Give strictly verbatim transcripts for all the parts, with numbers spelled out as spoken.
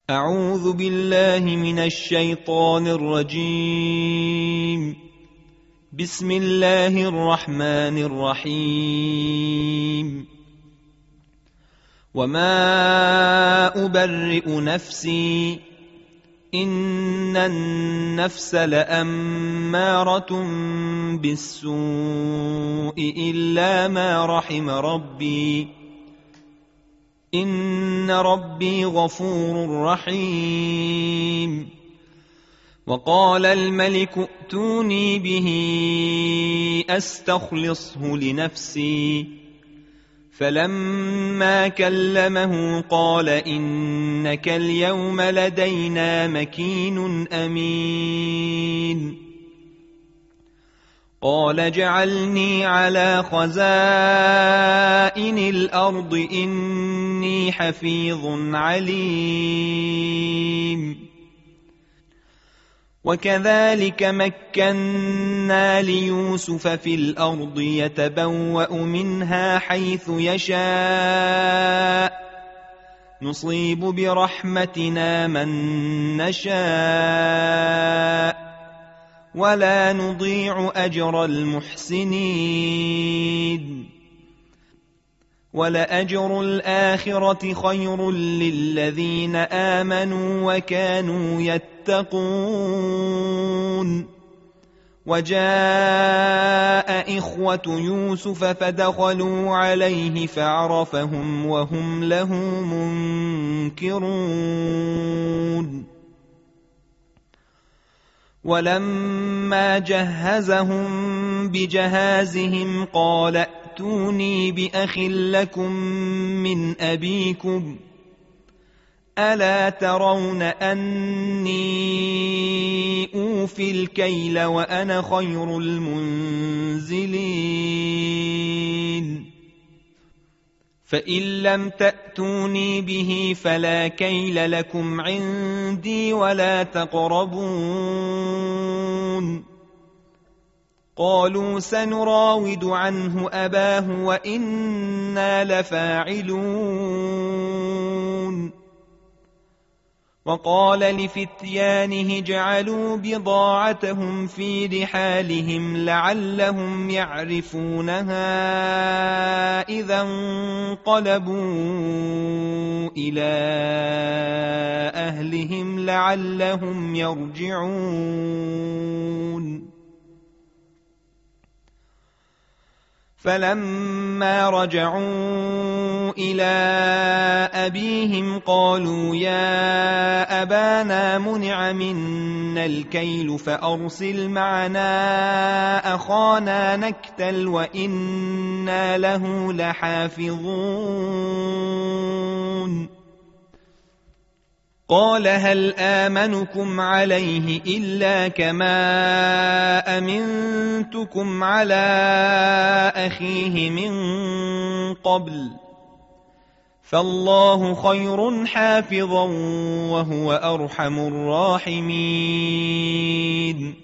أعوذ بالله من الشيطان الرجيم. بسم الله الرحمن الرحيم. وما أبرئ نفسي إن النفس لأمارة بالسوء إلا ما رحم ربي إن ربي غفور رحيم. وقال الملك ائتوني به أستخلصه لنفسي فلما كلمه قال إنك اليوم لدينا مكين أمين. قال اجعلني على خزائن الأرض إني حفيظ عليم. وكذلك مكنا ليوسف في الأرض يتبوأ منها حيث يشاء نصيب برحمتنا من نشاء ولا نضيع أجر المحسنين. ولأجر الآخرة خير للذين آمنوا وكانوا يتقون. وجاء إخوة يوسف فدخلوا عليه فعرفهم وهم له منكرون. ولما جهزهم بجهازهم قال ائتوني بأخ لكم من أبيكم ألا ترون أني أوفي الكيل وأنا خير المنزلين. فإن لم تأتوني به فلا كيل لكم عندي ولا تقربون. قالوا سنراود عنه أباه وإنا لفاعلون. وقال لفتيانه اجعلوا بضاعتهم في رحالهم لعلهم يعرفونها إذا انقلبوا إلى أهلهم لعلهم يرجعون. فلما رجعوا إلى أبيهم قالوا يا أبانا منع منا الكيل فأرسل معنا أخانا نكتل وإنا له لحافظون. قال هل آمنكم عليه إلا كما أمنتكم على أخيه من قبل فالله خير حافظا وهو أرحم الراحمين.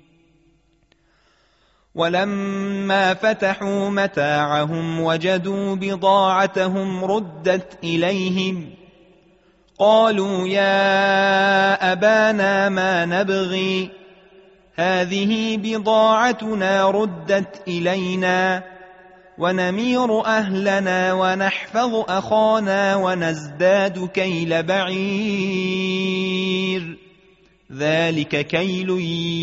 ولما فتحوا متاعهم وجدوا بضاعتهم ردت إليهم قالوا يا أبانا ما نبغي هذه بضاعتنا ردت إلينا ونمير أهلنا ونحفظ أخانا ونزداد كيل بعير ذلك كيل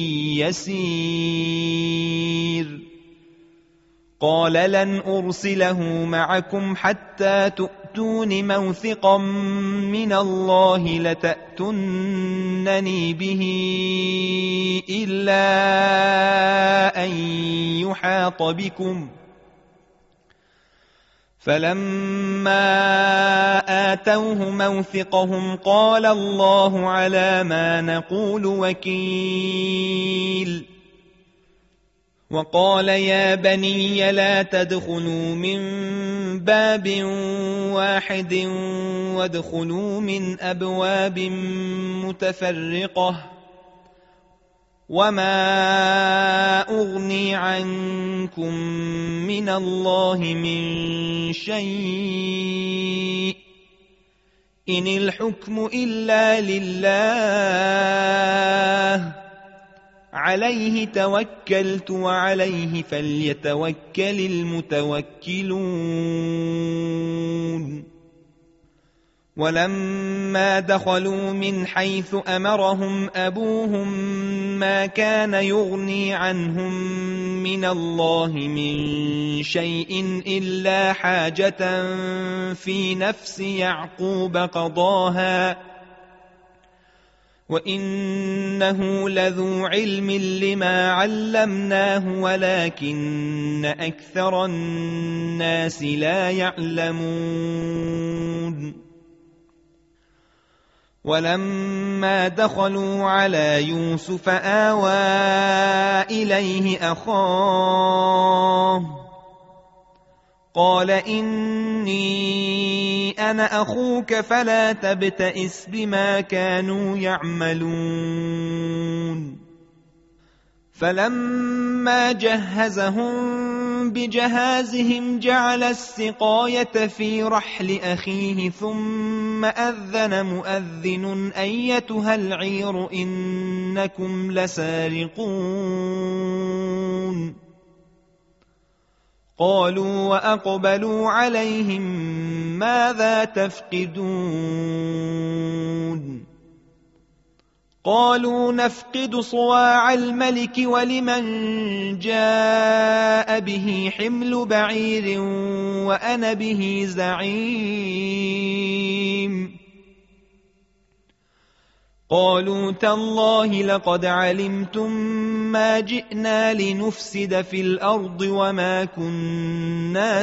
يسير. قال لن أرسله معكم حتى تؤتون موثقا من الله لتأتونني به إلا أن يحاط بكم. فلما آتوه موثقهم قال الله على ما نقول وكيل. وقال يا بني لا تدخلوا من باب واحد وادخلوا من أبواب متفرقة وما أغني عنكم من الله من شيء إن الحكم إلا لله عليه توكلت وعليه فليتوكل المتوكلون ولما دخلوا من حيث أمرهم أبوهم ما كان يغني عنهم من الله من شيء إلا حاجة في نفس يعقوب قضاها وإنه لذو علم لما علمناه ولكن أكثر الناس لا يعلمون ولما دخلوا على يوسف آوى إليه أخاه قال إني أنا أخوك فلا تبتئس بما كانوا يعملون فلما جهزهم بجهازهم جعل السقاية في رحل أخيه ثم أذن مؤذن أيتها العير إنكم لسارقون قالوا وأقبلوا عليهم ماذا تفقدون قالوا نفقد صواع الملك ولمن جاء به حمل بعير وأنا به زعيم قالوا تالله لقد علمتم ما جئنا لنفسد في الأرض وما كنا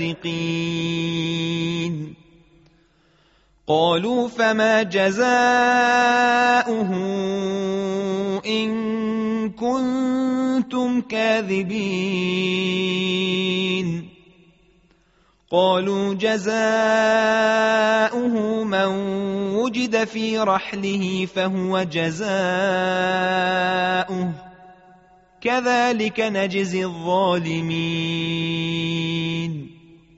سارقين قالوا فما جزاؤه إن كنتم كاذبين قالوا جزاؤه من وجد في رحله فهو جزاؤه كذلك نجزي الظالمين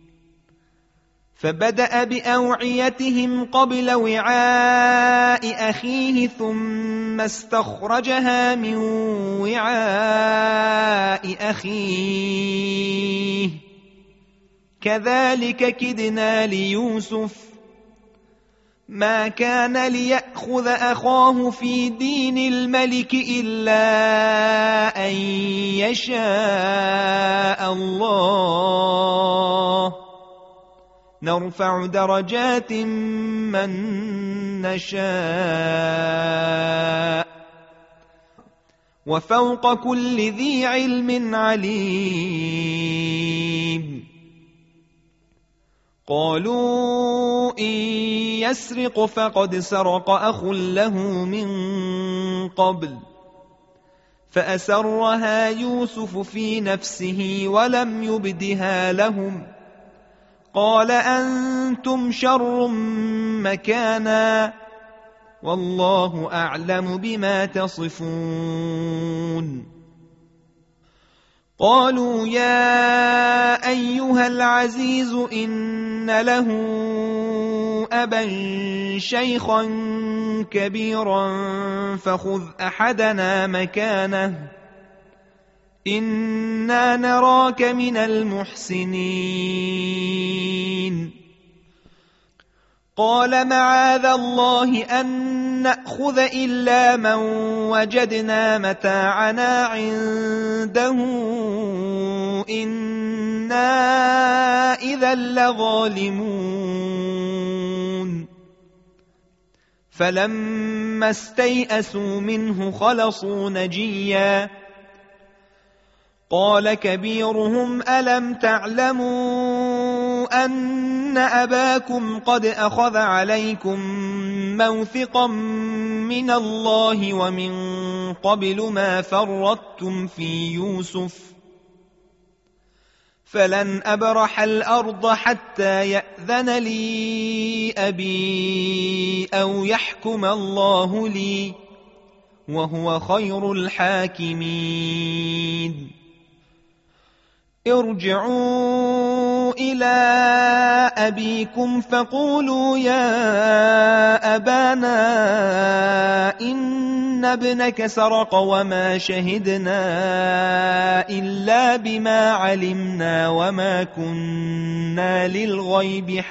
فبدأ بأوعيتهم قبل وعاء أخيه ثم استخرجها من وعاء أخيه كذلك كدنا ليوسف ما كان ليأخذ أخاه في دين الملك إلا أن يشاء الله نرفع درجات من نشاء وفوق كل ذي علم عليم قالوا إن يسرق فقد سرق أخ له من قبل فأسرها يوسف في نفسه ولم يبدها لهم قال أنتم شر مكانا والله أعلم بما تصفون قالوا يا أيها العزيز إن له أبا شيخا كبيرا فخذ أحدنا مكانه إنا نراك من المحسنين قال معاذ الله أن نأخذ إلا من وجدنا متاعنا عنده إنا إذا لظالمون فلما استيئسوا منه خلصوا نجيا قال كبيرهم ألم تعلموا أن أباكم قد أخذ عليكم موثقا من الله ومن قبل ما فرطتم في يوسف فلن أبرح الأرض حتى يأذن لي أبي أو يحكم الله لي وهو خير الحاكمين ارجعوا إلى أبيكم فقولوا يا أبانا إن ابنك سرق وما شهدنا إلا بما علمنا وما كنا للغيب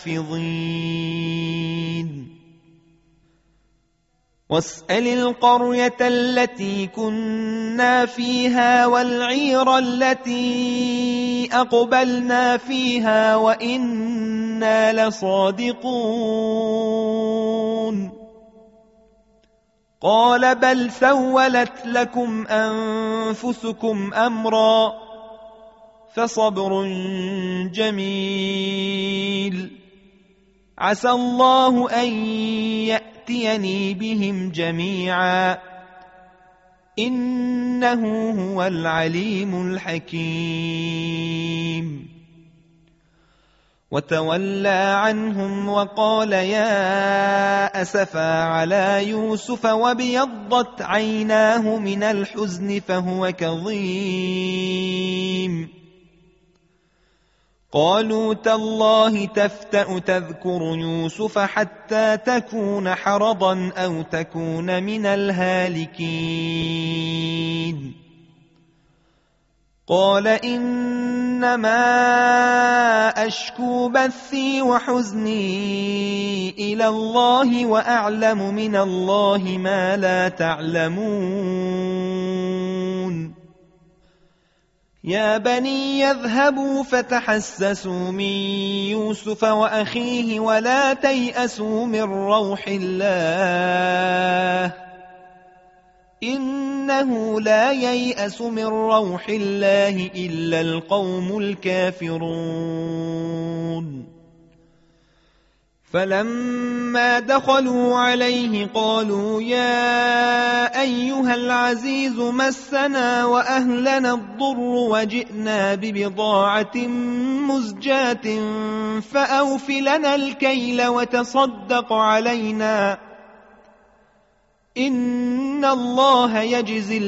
حافظين واسأل القرية التي كنا فيها والعير التي أقبلنا فيها وإنا لصادقون قال بل سولت لكم أنفسكم أمرا فصبر جميل عسى الله أن يأتيني بهم جميعا إنه هو العليم الحكيم وتولى عنهم وقال يا أسفا على يوسف وابيضت عيناه من الحزن فهو كظيم قالوا تالله تفتأ تذكر يوسف حتى تكون حرضا أو تكون من الهالكين قال إنما أشكو بثي وحزني إلى الله وأعلم من الله ما لا تعلمون يا بني يذهبوا فتحسسوا من يوسف وأخيه ولا تيأسوا من روح الله إنه لا ييأس من روح الله إلا القوم الكافرون فلما دخلوا عليه قالوا يا أيها العزيز مسنا وأهلنا الضر وجئنا ببضاعة مزجاة فأوف لنا الكيل وتصدق علينا إن الله يجزي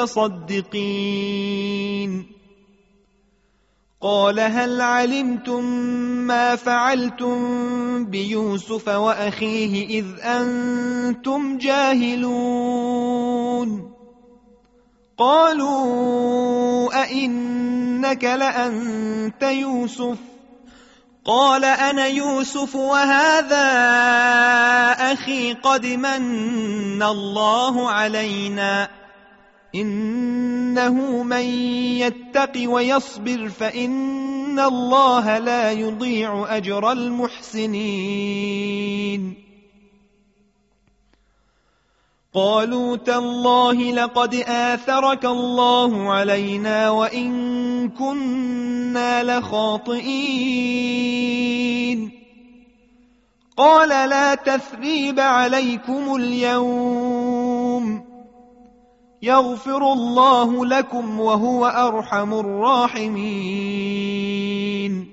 المتصدقين قال هل علمتم ما فعلتم بيوسف وأخيه إذ أنتم جاهلون قالوا أئنك لأنت يوسف قال أنا يوسف وهذا أخي قد من الله علينا إنه من يتق ويصبر فإن الله لا يضيع أجر المحسنين قالوا تالله لقد آثرك الله علينا وإن كنا لخاطئين قال لا تثريب عليكم اليوم يغفر الله لكم وهو أرحم الراحمين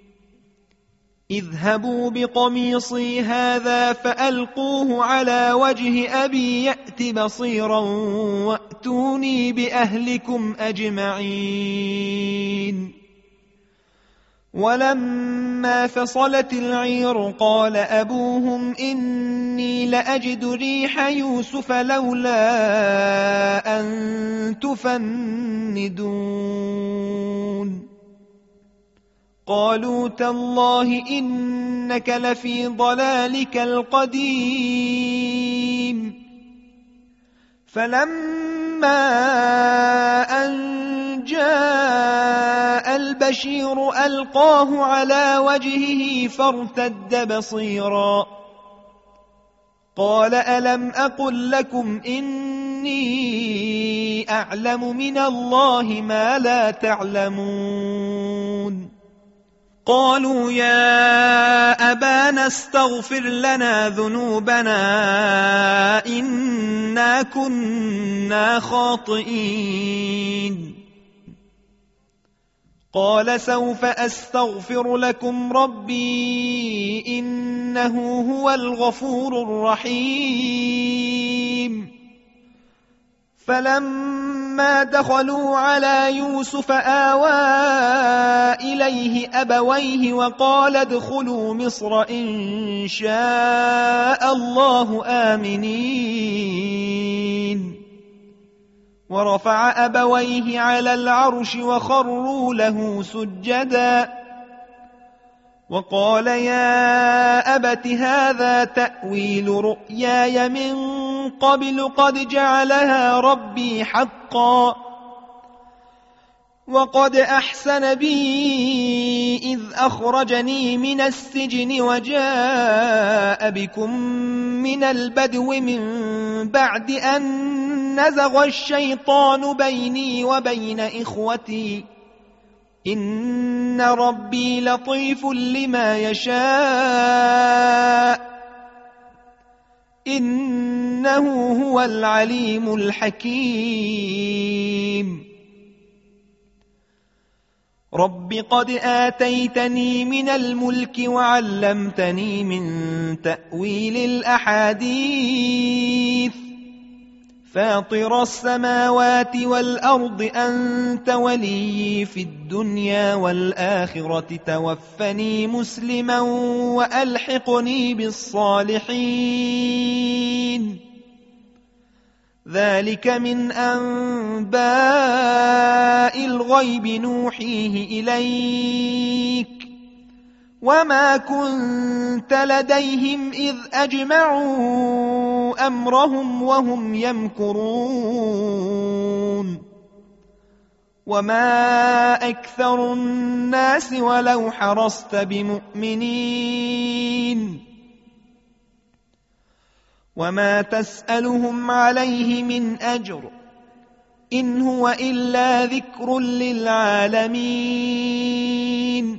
اذهبوا بقميصي هذا فألقوه على وجه أبي يأت بصيرا وأتوني بأهلكم أجمعين ولما فصلت العير قال أبوهم إني لأجد ريح يوسف لولا أن تفندون قالوا تالله إنك لفي ضلالك القديم فلما أن جاء البشير ألقاه على وجهه فارتد بصيرا قال ألم أقل لكم إني أعلم من الله ما لا تعلمون قالوا يا أبانا استغفر لنا ذنوبنا إنا كنا خاطئين قال سوف أستغفر لكم ربي إنه هو الغفور الرحيم فلما فلما دخلوا على يوسف آوى إليه أبويه وقال ادخلوا مصر إن شاء الله آمنين ورفع أبويه على العرش وخروا له سجدا وقال يا أبت هذا تأويل رؤياي من قبل قد جعلها ربي حقا وقد أحسن بي إذ أخرجني من السجن وجاء بكم من البدو من بعد أن نزغ الشيطان بيني وبين إخوتي إن ربي لطيف لما يشاء إنه هو العليم الحكيم رب قد آتيتني من الملك وعلمتني من تأويل الأحاديث فاطر السماوات والأرض أنت ولي في الدنيا والآخرة توفني مسلما وألحقني بالصالحين ذلك من أنباء الغيب نوحيه إليك وما كنت لديهم إذ أجمعوا أمرهم وهم يمكرون وما أكثر الناس ولو حرصت بمؤمنين وما تسألهم عليه من أجر إن هو إلا ذكر للعالمين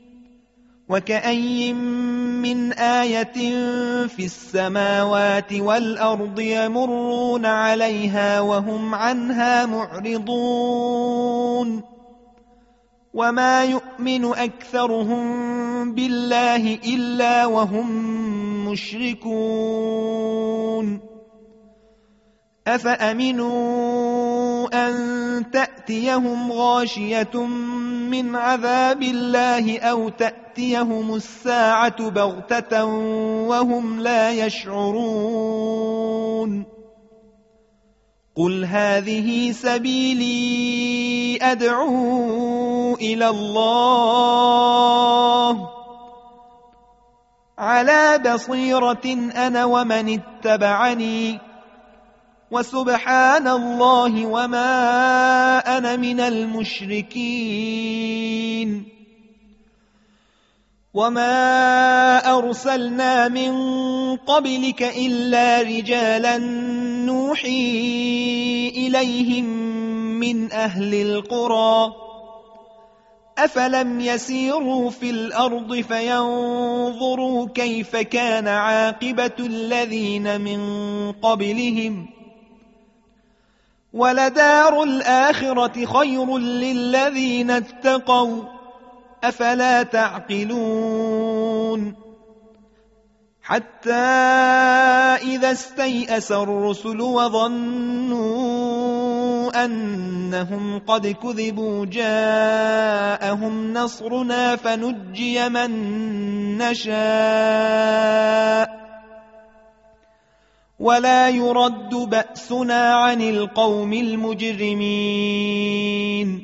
وكأي من آية في السماوات والأرض يمرون عليها وهم عنها معرضون وما يؤمن أكثرهم بالله إلا وهم مشركون أفأمنوا أن تأتيهم غاشية من عذاب الله أو تأتيهم الساعة بغتة وهم لا يشعرون قل هذه سبيلي أدعو إلى الله على بصيرة أنا ومن اتبعني وسبحان الله وما أنا من المشركين وما أرسلنا من قبلك إلا رجالا نوحي إليهم من أهل القرى أفلم يسيروا في الأرض فينظروا كيف كان عاقبة الذين من قبلهم ولدار الآخرة خير للذين اتقوا أفلا تعقلون حتى إذا استيأس الرسل وظنوا أنهم قد كذبوا جاءهم نصرنا فنجي من نشاء ولا يرد بأسنا عن القوم المجرمين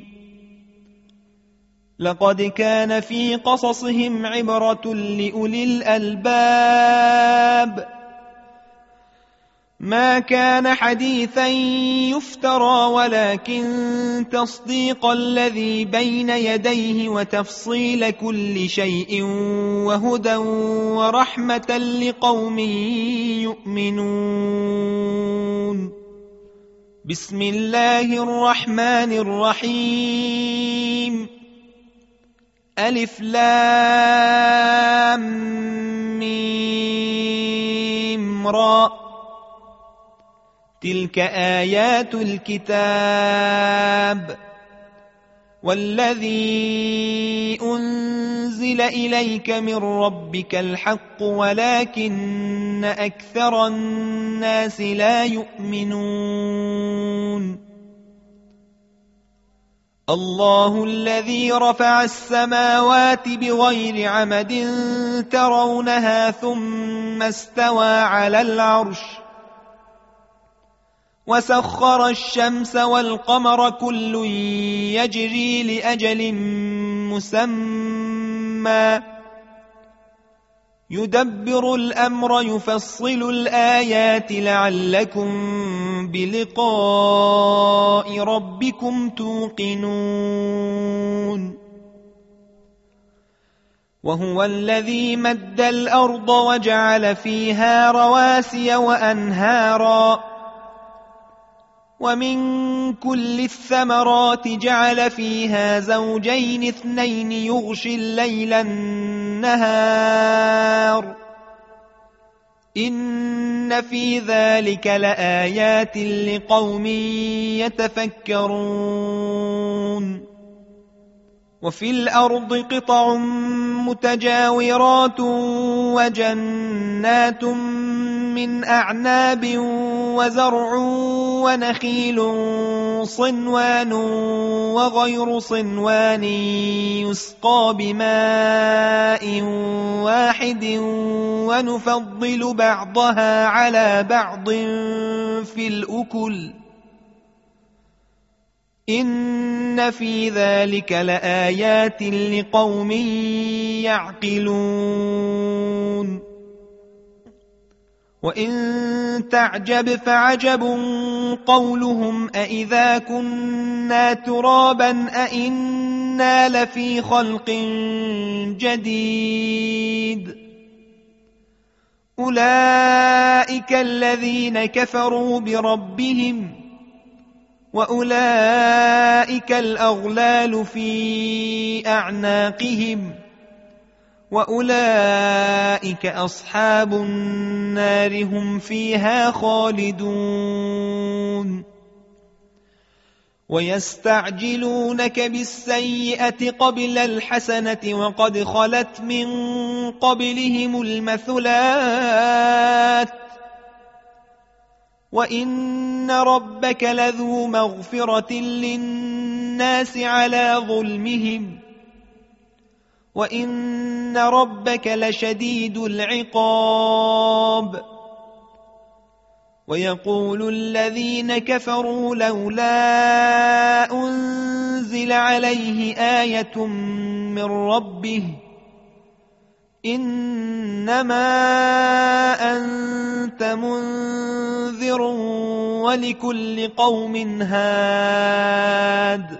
لقد كان في قصصهم عبرة لأولي الألباب ما كان حديثا يفترى ولكن تصديق الذي بين يديه وتفصيل كل شيء وهدى ورحمة لقوم يؤمنون بسم الله الرحمن الرحيم ألف لام ميم را تلك آيات الكتاب والذي أنزل إليك من ربك الحق ولكن أكثر الناس لا يؤمنون الله الذي رفع السماوات بغير عمد ترونها ثم استوى على العرش وسخر الشمس والقمر كل يجري لأجل مسمى يدبر الأمر يفصل الآيات لعلكم بلقاء ربكم توقنون وهو الذي مد الأرض وجعل فيها رواسي وأنهارا ومن كل الثمرات جعل فيها زوجين اثنين يغشي الليل النهار إن في ذلك لآيات لقوم يتفكرون وفي الأرض قطع متجاورات وجنات من أعناب وزرع ونخيل صنوان وغير صنوان يسقى بماء واحد ونفضل بعضها على بعض في الأكل إن في ذلك لآيات لقوم يعقلون وإن تعجب فعجب قولهم أإذا كنا ترابا أإنا لفي خلق جديد أولئك الذين كفروا بربهم وأولئك الأغلال في أعناقهم وأولئك أصحاب النار هم فيها خالدون ويستعجلونك بالسيئة قبل الحسنة وقد خلت من قبلهم المثلات وإن ربك لذو مغفرة للناس على ظلمهم وإن ربك لشديد العقاب ويقول الذين كفروا لولا أنزل عليه آية من ربه إنما أنت منذر ولكل قوم هاد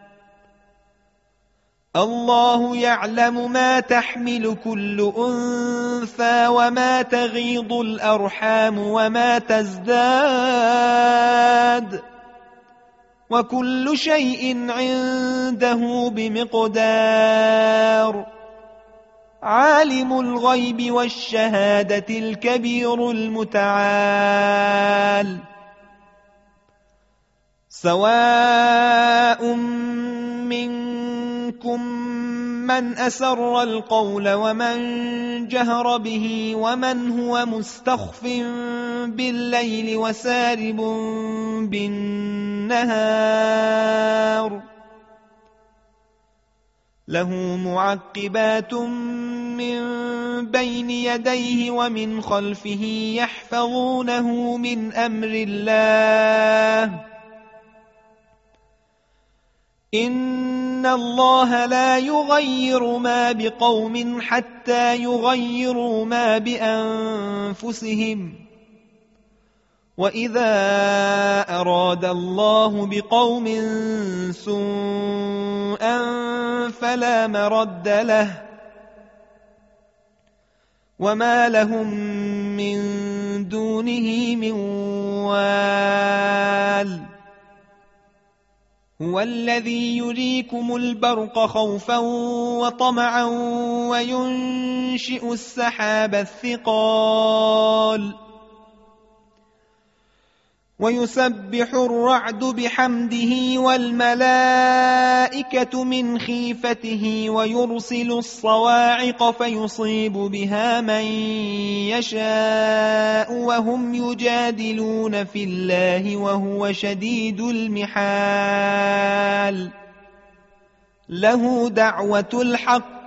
الله يعلم ما تحمل كل أنثى وما تغيض الأرحام وما تزداد وكل شيء عنده بمقدار عالم الغيب والشهادة الكبير المتعال سواء منكم من أسر القول ومن جهر به ومن هو مستخف بالليل وسارب بالنهار له معقبات من بين يديه ومن خلفه يحفظونه من أمر الله إن الله لا يغير ما بقوم حتى يغيروا ما بأنفسهم وإذا أراد الله بقوم سوءا فلا مرد له وما لهم من دونه من وال هو الذي يريكم البرق خوفا وطمعا وينشئ السحاب الثقال ويسبح الرعد بحمده والملائكة من خيفته ويرسل الصواعق فيصيب بها من يشاء وهم يجادلون في الله وهو شديد المحال له دعوة الحق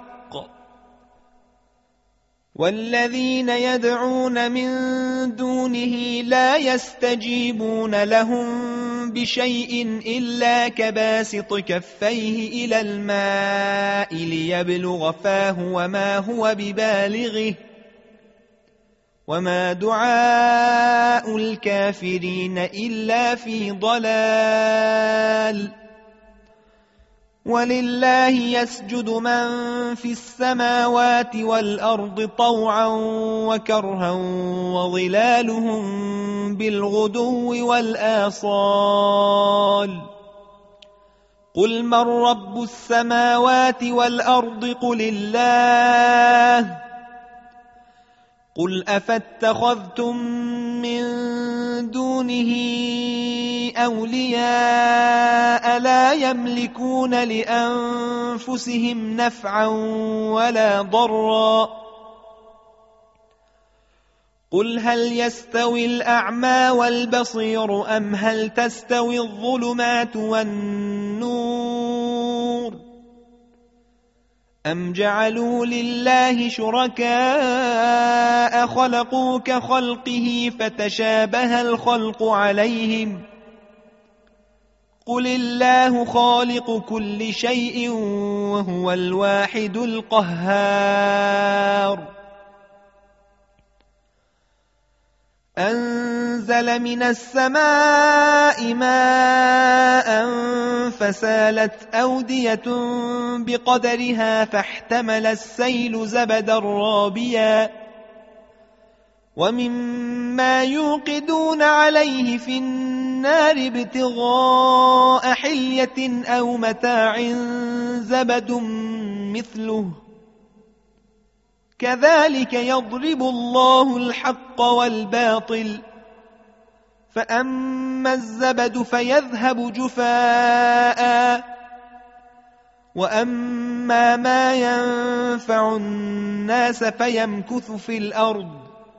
والذين يدعون من دونه لا يستجيبون لهم بشيء إلا كباسط كفيه إلى الماء ليبلغ فاه وما هو ببالغه وما دعاء الكافرين إلا في ضلال ولله يسجد من في السماوات والأرض طوعا وكرها وظلالهم بالغدو والآصال قل من رب السماوات والأرض قل الله قل أفاتخذتم من دونه أولياء لا يملكون لأنفسهم نفعا ولا ضرا قل هل يستوي الأعمى والبصير أم هل تستوي الظلمات والنور أم جعلوا لله شركاء خلقوا كخلقه فتشابه الخلق عليهم قل الله خالق كل شيء وهو الواحد القهار أنزل من السماء ماء فسالت أودية بقدرها فاحتمل السيل زبدا رابيا ومما يوقدون عليه في النار ابتغاء حلية أو متاع زبد مثله كذلك يضرب الله الحق والباطل فأما الزبد فيذهب جفاء وأما ما ينفع الناس فيمكث في الأرض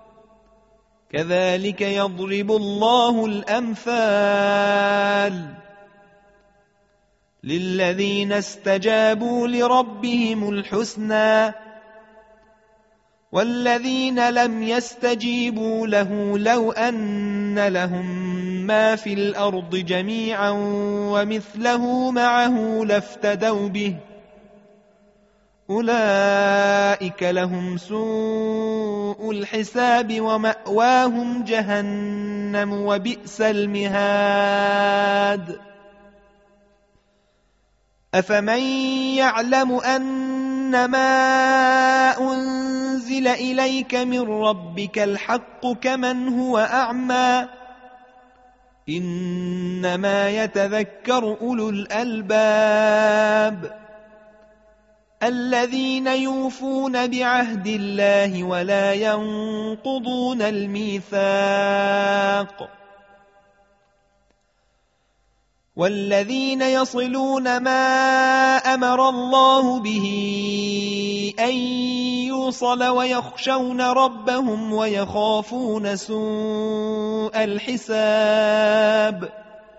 كذلك يضرب الله الأمثال للذين استجابوا لربهم الحسنى والذين لم يستجيبوا له لو أن لهم ما في الأرض جميعا ومثله معه لافتدوا به أولئك لهم سوء الحساب ومأواهم جهنم وبئس المهاد أفمن يعلم أنما أنزل إليك من ربك الحق كمن هو أعمى إنما يتذكر أولو الألباب الذين يوفون بعهد الله ولا ينقضون الميثاق والذين يصلون ما أمر الله به أن يوصل ويخشون ربهم ويخافون سوء الحساب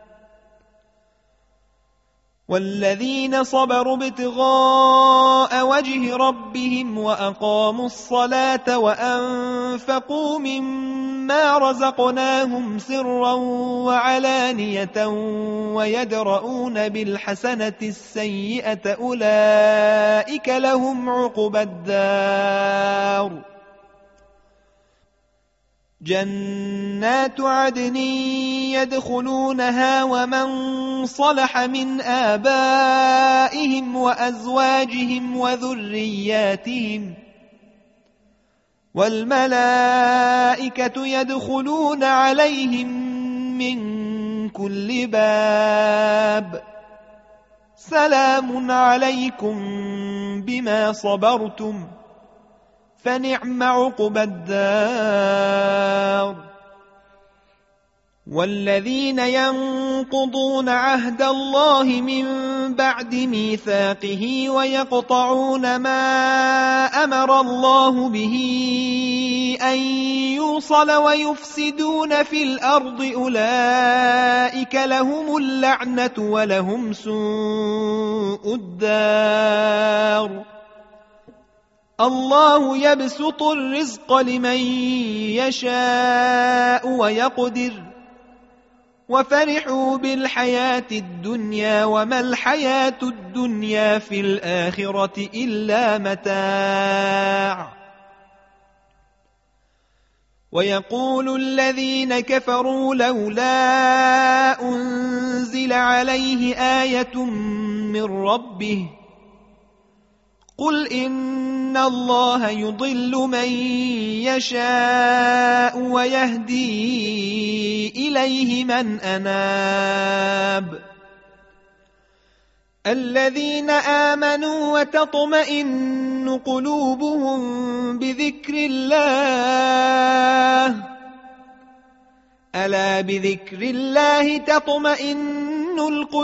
والذين صبروا ابتغاء وجه ربهم وأقاموا الصلاة وأنفقوا مما رزقناهم سرا وعلانية ويدرؤون بالحسنة السيئة أولئك لهم عقبى الدار جنات عدن يدخلونها ومن صلح من آبائهم وأزواجهم وذرياتهم والملائكة يدخلون عليهم من كل باب سلام عليكم بما صبرتم فنعم عقبى الدار والذين ينقضون عهد الله من بعد ميثاقه ويقطعون ما أمر الله به أن يوصل ويفسدون في الأرض أولئك لهم اللعنة ولهم سوء الدار. الله يبسط الرزق لمن يشاء ويقدر وفرحوا بالحياة الدنيا وما الحياة الدنيا في الآخرة إلا متاع. ويقول الذين كفروا لولا أنزل عليه آية من ربه قل إن الله يضل من يشاء ويهدي إليه من أناب. الذين آمنوا وتطمئن قلوبهم بذكر الله ألا بذكر الله تطمئن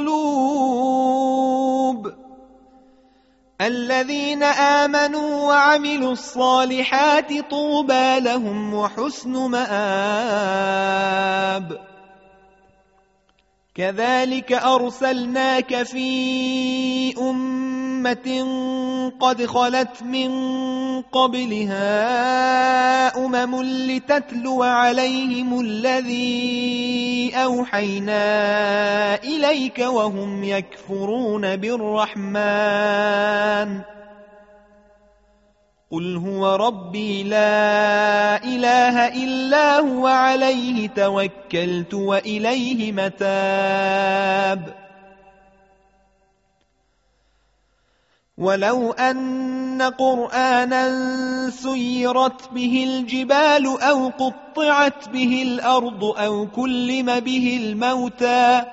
القلوب. الذين آمنوا وعملوا الصالحات طوبى لهم وحسن مآب. كذلك أرسلناك في أمة قد خلت من قبلها أمم لتتلو عليهم الذي أوحينا إليك وهم يكفرون بالرحمن قل هو ربي لا إله إلا هو عليه توكلت وإليه متاب. ولو أن قرآنا سيرت به الجبال أو قطعت به الأرض أو كلم به الموتى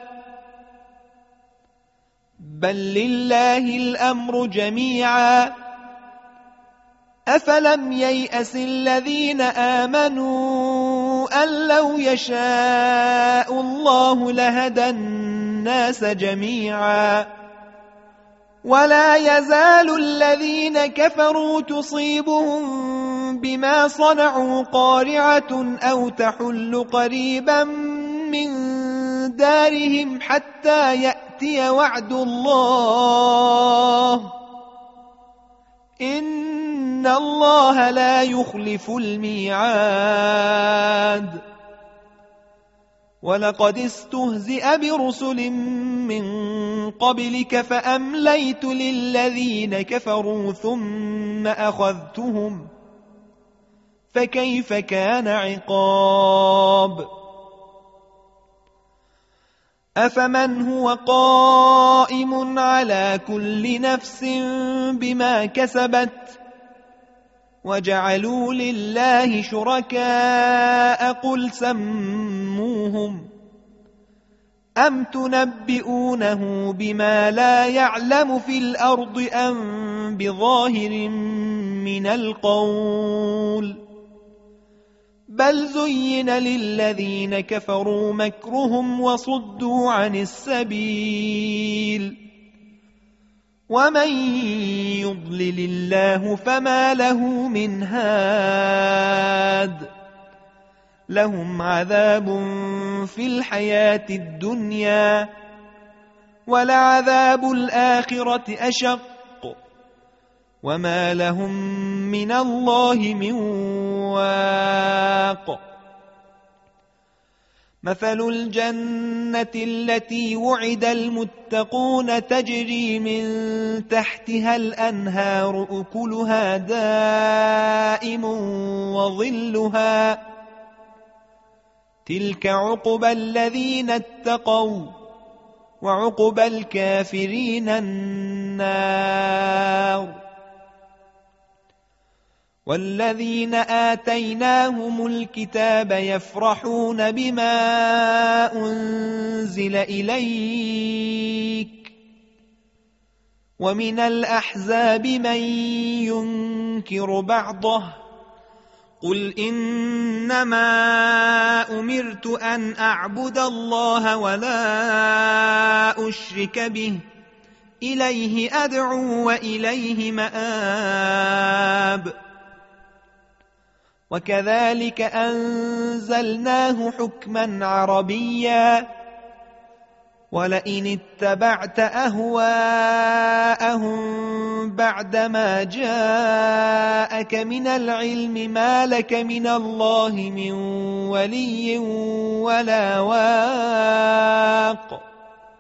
بل لله الأمر جميعا أفلم ييأس الذين آمنوا أن لو يشاء الله لهدى الناس جميعا ولا يزال الذين كفروا تصيبهم بما صنعوا قارعة أو تحل قريبا من دارهم حتى يأتي وعد الله إن الله لا يخلف الميعاد. ولقد استهزئ برسل من قبلك فأمليت للذين كفروا ثم أخذتهم فكيف كان عقاب. أفمن هو قائم على كل نفس بما كسبت وجعلوا لله شركاء قل سموهم أم تنبئونه بما لا يعلم في الأرض أم بظاهر من القول بل زين للذين كفروا مكرهم وصدوا عن السبيل ومن يضلل الله فما له من هاد. لهم عذاب في الحياة الدنيا ولعذاب الآخرة أشق وما لهم من الله من واق. مثل الجنة التي وعد المتقون تجري من تحتها الأنهار أكلها دائم وظلها تلك عقبى الذين اتقوا وعقبى الكافرين النار. والذين آتيناهم الكتاب يفرحون بما أنزل إليك ومن الأحزاب من ينكر بعضه قل إنما أمرت أن أعبد الله ولا أشرك به إليه أدعو وإليه مآب. وكذلك أنزلناه حكما عربيا ولئن اتبعت أهواءهم بعدما جاءك من العلم ما لك من الله من ولي ولا واق.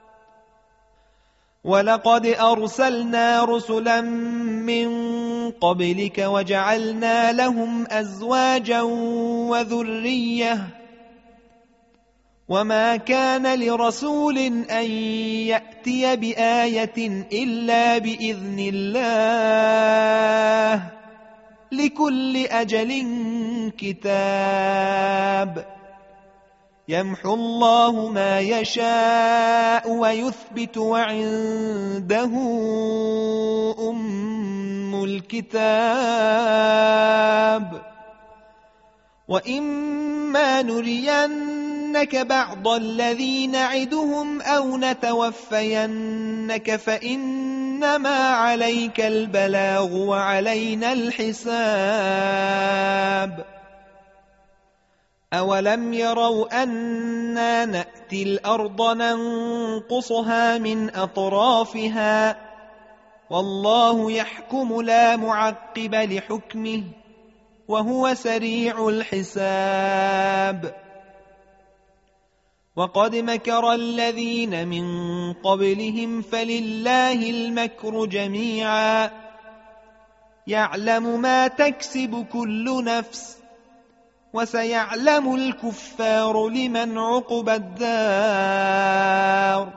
ولقد أرسلنا رسلا من قبلك وجعلنا لهم أزواجا وذرية وما كان لرسول أن يأتي بآية إلا بإذن الله لكل أجل كتاب يمحو الله ما يشاء ويثبت وعنده أم الكتاب. وإما نرينك بعض الذي نعدهم أو نتوفينك فإنما عليك البلاغ وعلينا الحساب. أولم يروا أنا نأتي الأرض ننقصها من أطرافها والله يحكم لا معقب لحكمه وهو سريع الحساب. وقد مكر الذين من قبلهم فلله المكر جميعا يعلم ما تكسب كل نفس وسيعلم الكفار لمن عقبى الدار.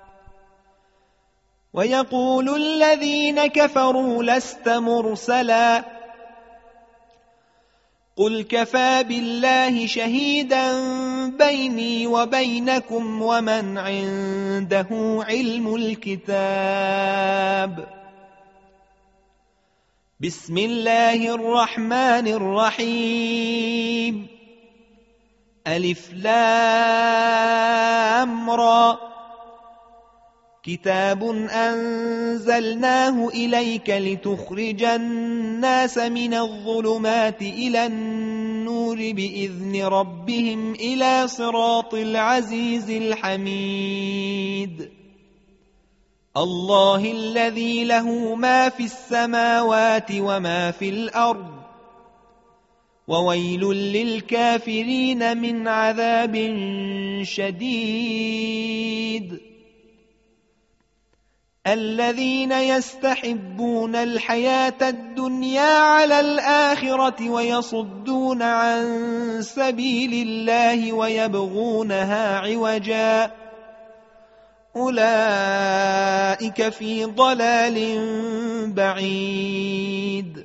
ويقول الذين كفروا لست مرسلا قل كفى بالله شهيدا بيني وبينكم ومن عنده علم الكتاب. بسم الله الرحمن الرحيم. ألف لام را كتاب أنزلناه إليك لتخرج الناس من الظلمات إلى النور بإذن ربهم إلى صراط العزيز الحميد. الله الذي له ما في السماوات وما في الأرض وويل للكافرين من عذاب شديد. الذين يستحبون الحياة الدنيا على الآخرة ويصدون عن سبيل الله ويبغونها عوجا أولئك في ضلال بعيد.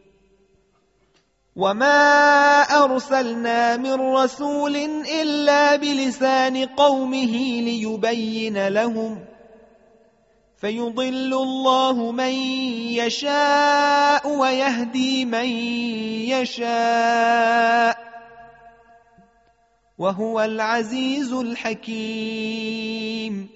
وما أرسلنا من رسول إلا بلسان قومه ليبين لهم فيضل الله من يشاء ويهدي من يشاء وهو العزيز الحكيم.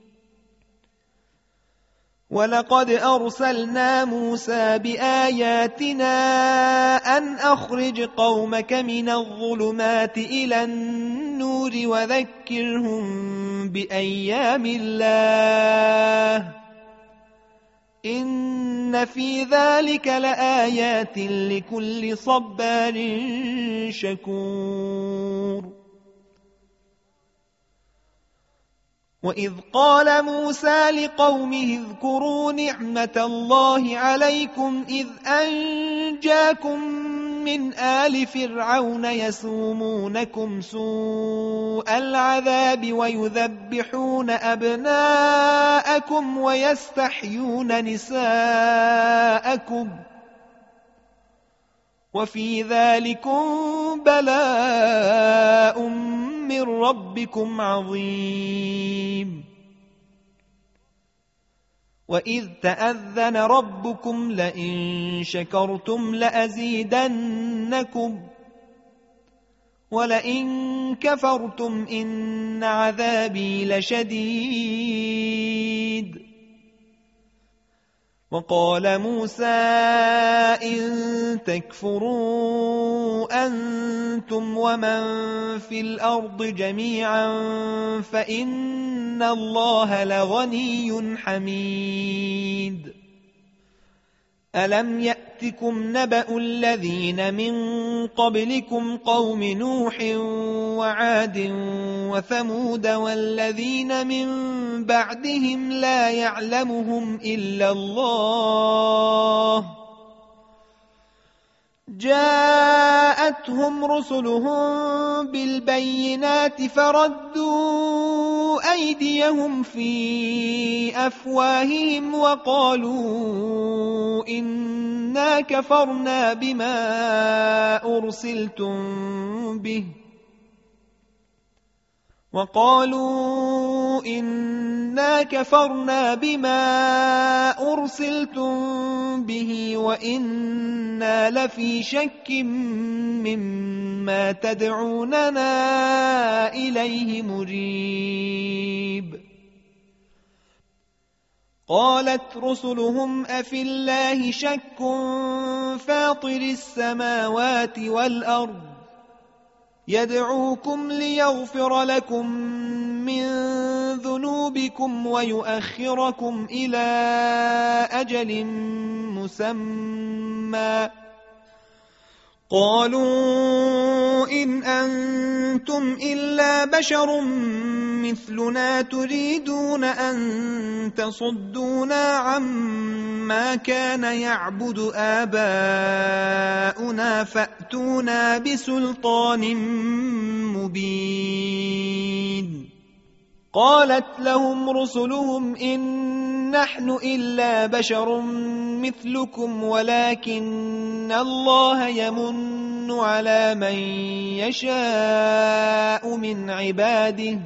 ولقد أرسلنا موسى بآياتنا أن أخرج قومك من الظلمات إلى النور وذكرهم بأيام الله إن في ذلك لآيات لكل صبار شكور. وإذ قال موسى لقومه اذكروا نعمة الله عليكم إذ أنجاكم من آل فرعون يسومونكم سوء العذاب ويذبحون أبناءكم ويستحيون نساءكم وفي ذلكم بلاء من ربكم عظيم. وإذ تأذن ربكم لئن شكرتم لأزيدنكم ولئن كفرتم إن عذابي لشديد. وقال موسى إن تكفروا أنتم ومن في الأرض جميعا فإن الله لغني حميد. ألم يأتكم نبأ الذين من قبلكم قوم نوح وعاد وثمود والذين من بعدهم لا يعلمهم إلا الله جاءتهم رسلهم بالبينات فردوا أيديهم في أفواههم وقالوا إنا كفرنا بما أرسلتم به وقالوا إنا كفرنا بما أرسلتم به وإنا لفي شك مما تدعوننا إليه مريب. قالت رسلهم أفي الله شك فاطر السماوات والأرض يدعوكم ليغفر لكم من ذنوبكم ويؤخركم إلى أجل مسمى قالوا إن أنتم إلا بشر مثلنا تريدون أن تصدونا عما كان يعبد آباؤنا فأتونا بسلطان مبين. قالت لهم رسلهم إن نحن إلا بشر مثلكم ولكن الله يمن على من يشاء من عباده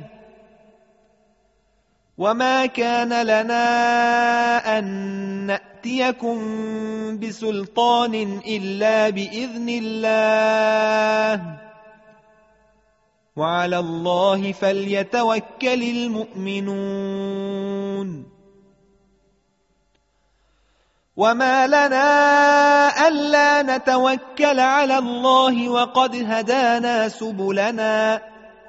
وما كان لنا أن نأتيكم بسلطان إلا بإذن الله وعلى الله فليتوكل المؤمنون. وما لنا ألا نتوكل على الله وقد هدانا سبلنا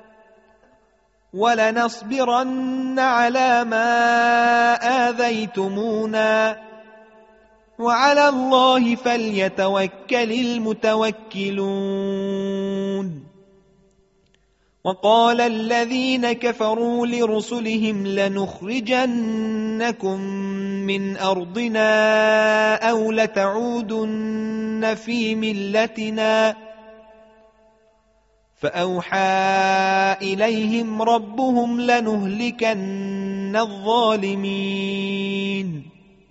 ولنصبرن على ما آذيتمونا وعلى الله فليتوكل المتوكلون. وقال الذين كفروا لرسلهم لنخرجنكم من أرضنا أو لتعودن في ملتنا فأوحى إليهم ربهم لنهلكن الظالمين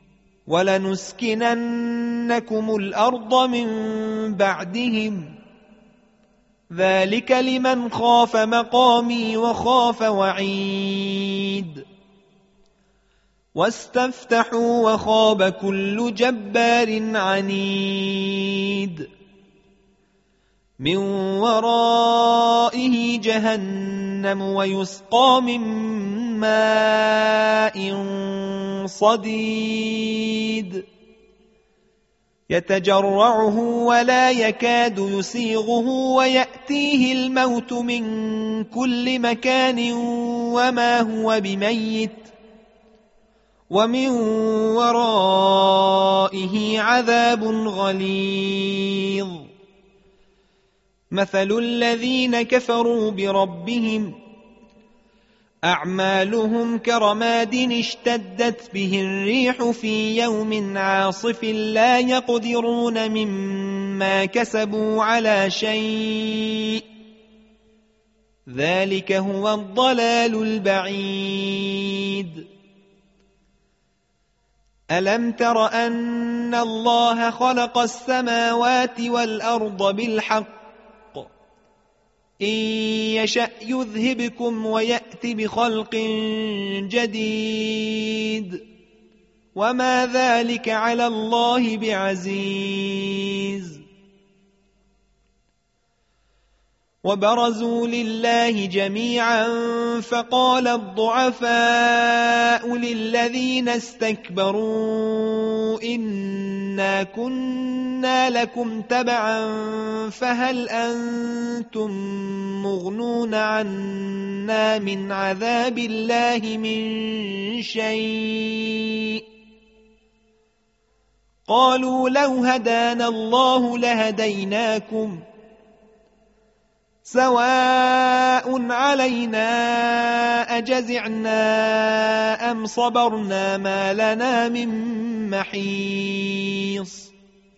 ولنسكننكم الأرض من بعدهم ذلك لمن خاف مقامي وخاف وعيد. واستفتحوا وخاب كل جبار عنيد من ورائه جهنم ويسقى من ماء صديد يتجرعه ولا يكاد يسيغه ويأتيه الموت من كل مكان وما هو بميت ومن ورائه عذاب غليظ. مثل الذين كفروا بربهم أعمالهم كرماد اشتدت به الريح في يوم عاصف لا يقدرون مما كسبوا على شيء ذلك هو الضلال البعيد. ألم تر أن الله خلق السماوات والأرض بالحق إن يشأ يذهبكم ويأت بخلق جديد وما ذلك على الله بعزيز. وبرزوا لله جميعا فقال الضعفاء للذين استكبروا إنا كنا لكم تبعا فهل أنتم مغنون عنا من عذاب الله من شيء قالوا لو هدانا الله لهديناكم سواء علينا أجزعنا أم صبرنا ما لنا من محيص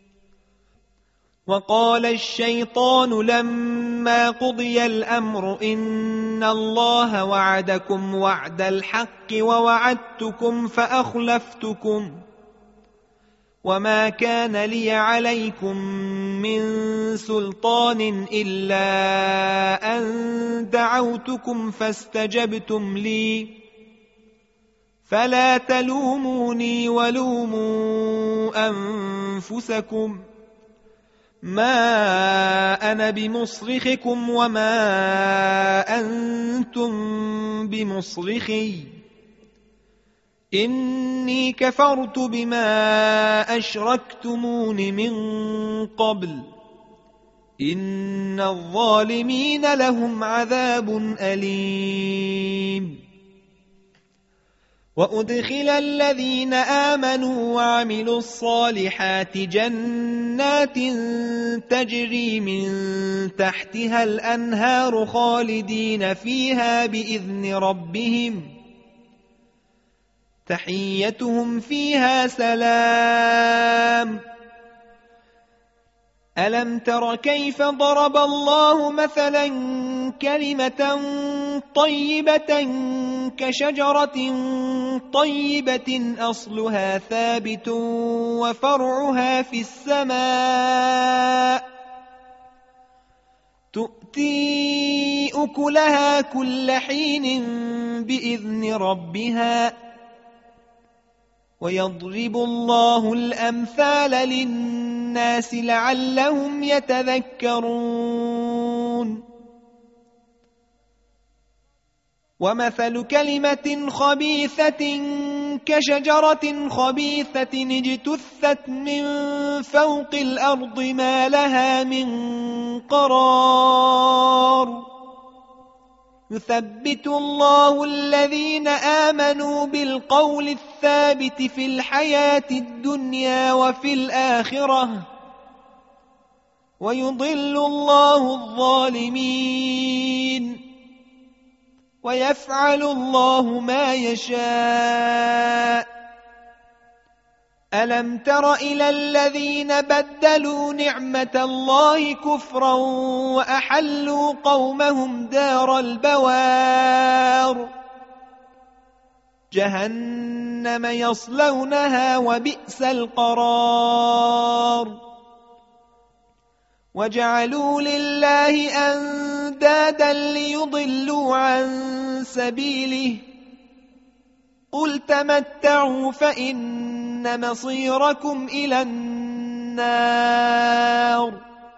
وقال الشيطان لما قضي الأمر إن الله وعدكم وعد الحق ووعدتكم فأخلفتكم وما كان لي عليكم من سلطان إلا أن دعوتكم فاستجبتم لي فلا تلوموني ولوموا أنفسكم ما أنا بمصرخكم وما أنتم بمصرخي إني كفرت بما أشركتمون من قبل إن الظالمين لهم عذاب أليم وأدخل الذين آمنوا وعملوا الصالحات جنات تجري من تحتها الأنهار خالدين فيها بإذن ربهم تحيتهم فيها سلام ألم تر كيف ضرب الله مثلا كلمة طيبة كشجرة طيبة أصلها ثابت وفرعها في السماء تؤتي أكلها كل حين بإذن ربها ويضرب الله الأمثال للناس لعلهم يتذكرون ومثل كلمة خبيثة كشجرة خبيثة اجتثت من فوق الأرض ما لها من قرار يثبت الله الذين آمنوا بالقول الثابت في الحياة الدنيا وفي الآخرة ويضل الله الظالمين ويفعل الله ما يشاء ألم تر إلى الذين بدلوا نعمة الله كفرا وأحلوا قومهم دار البوار جهنم يصلونها وبئس القرار وجعلوا لله أندادا ليضلوا عن سبيله قل تمتعوا فإن مصيركم إلى النار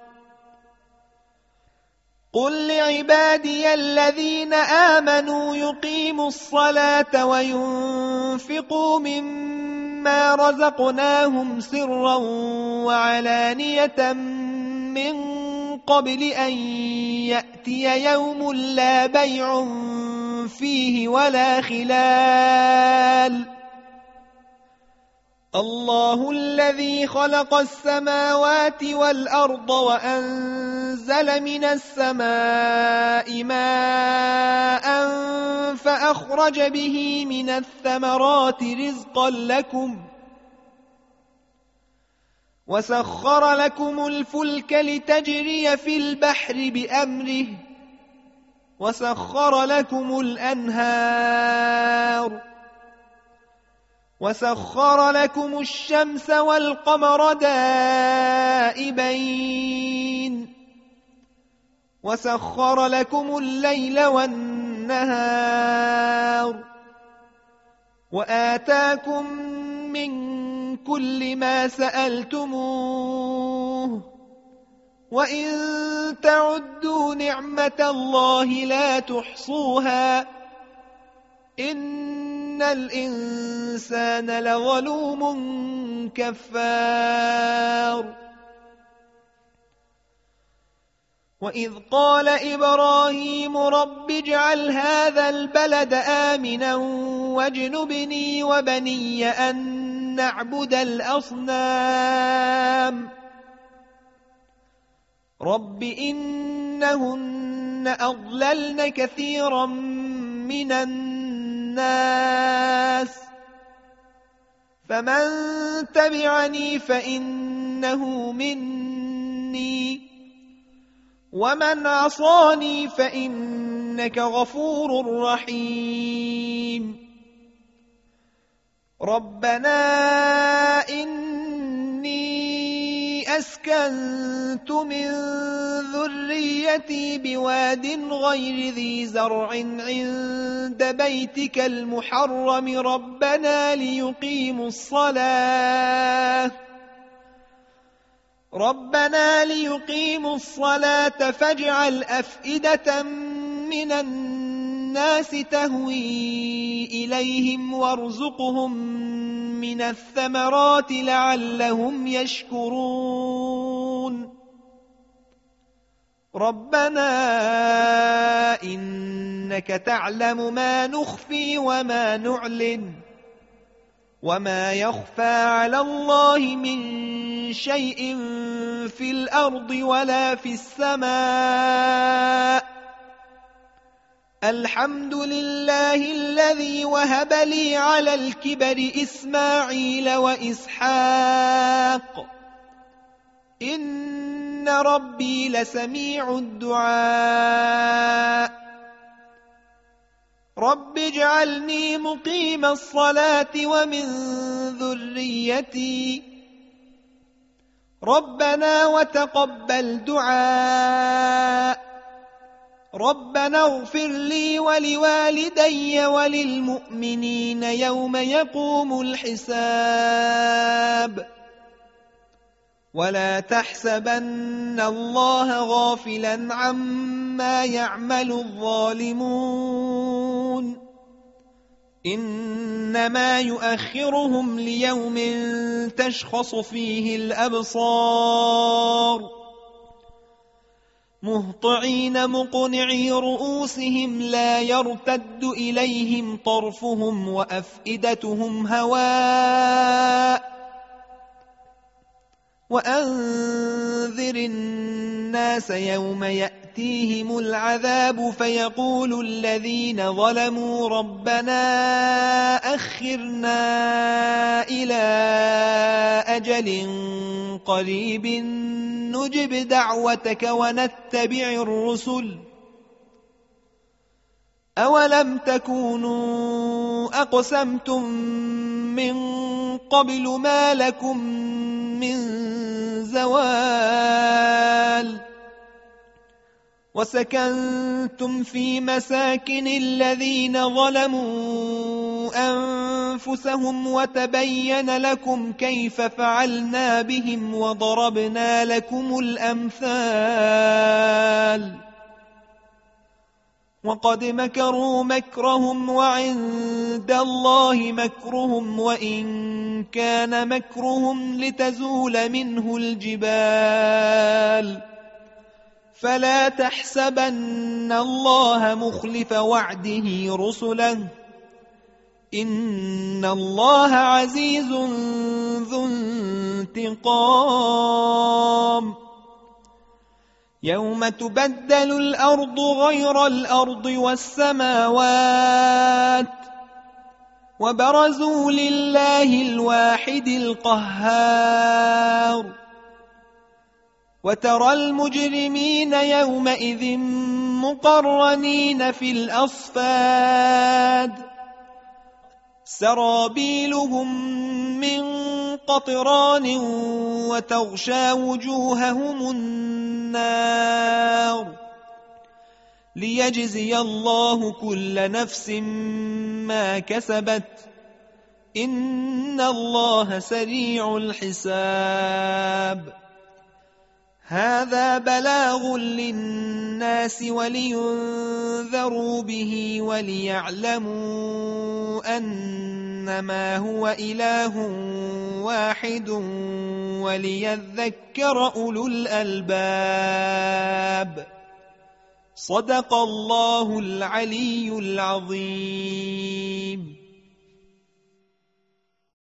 قل لعبادي الذين آمنوا يقيموا الصلاة وينفقوا مما رزقناهم سرا وعلانية من قبل أن يأتي يوم لا بيع فيه ولا خلال الله الذي خلق السماوات والأرض وأنزل من السماء ماء فأخرج به من الثمرات رزقا لكم وسخر لكم الفلك لتجري في البحر بأمره وسخر لكم الأنهار وسخر لكم الشمس والقمر دائبين وسخر لكم الليل والنهار وآتاكم من كل ما سألتموه وإن تعدوا نعمة الله لا تحصوها إن الإنسان لظلوم كفار وإذ قال إبراهيم رب اجعل هذا البلد آمنا واجنبني وبني أن نعبد الأصنام رب إنهن أضللن كثيرا من الناس فمن تبعني فإنه مني ومن عصاني فإنك غفور رحيم ربنا إني أسكنت من ذريتي بواد غير ذي زرع عند بيتك المحرم ربنا ليقيموا الصلاة ربنا ليقيموا الصلاة فاجعل أفئدة من الناس تهوي إليهم وارزقهم من الثمرات لعلهم يشكرون ربنا إنك تعلم ما نخفي وما نعلن وما يخفى على الله من شيء في الأرض ولا في السماء الحمد لله الذي وهب لي على الكبر إسماعيل وإسحاق إن ربي لسميع الدعاء رب اجعلني مقيم الصلاة ومن ذريتي ربنا وتقبل دعاء ربنا اغفر لي ولوالدي وللمؤمنين يوم يقوم الحساب ولا تحسبن الله غافلا عما يعمل الظالمون إنما يؤخرهم ليوم تشخص فيه الأبصار مهطعين مقنعي رؤوسهم لا يرتد إليهم طرفهم وأفئدتهم هواء وأنذر الناس يوم يأتيهم العذاب فيقول الذين ظلموا ربنا أخرنا إلى أجل قريب نجب دعوتك ونتبع الرسل أولم تكونوا أقسمتم من قبل ما لكم من زوال وسكنتم في مساكن الذين ظلموا أنفسهم وتبين لكم كيف فعلنا بهم وضربنا لكم الأمثال وقد مكروا مكرهم وعند الله مكرهم وإن كان مكرهم لتزول منه الجبال فلا تحسبن الله مخلف وعده رسله إن الله عزيز ذو انتقام يوم تبدل الأرض غير الأرض والسماوات وبرزوا لله الواحد القهار وترى المجرمين يومئذ مقرنين في الأصفاد سرابيلهم من قطران وتغشى وجوههم النار ليجزي الله كل نفس ما كسبت إن الله سريع الحساب هذا بلاغ للناس ولينذروا به وليعلموا أنما هو إله واحد وليذكر أولو الألباب. صدق الله العلي العظيم.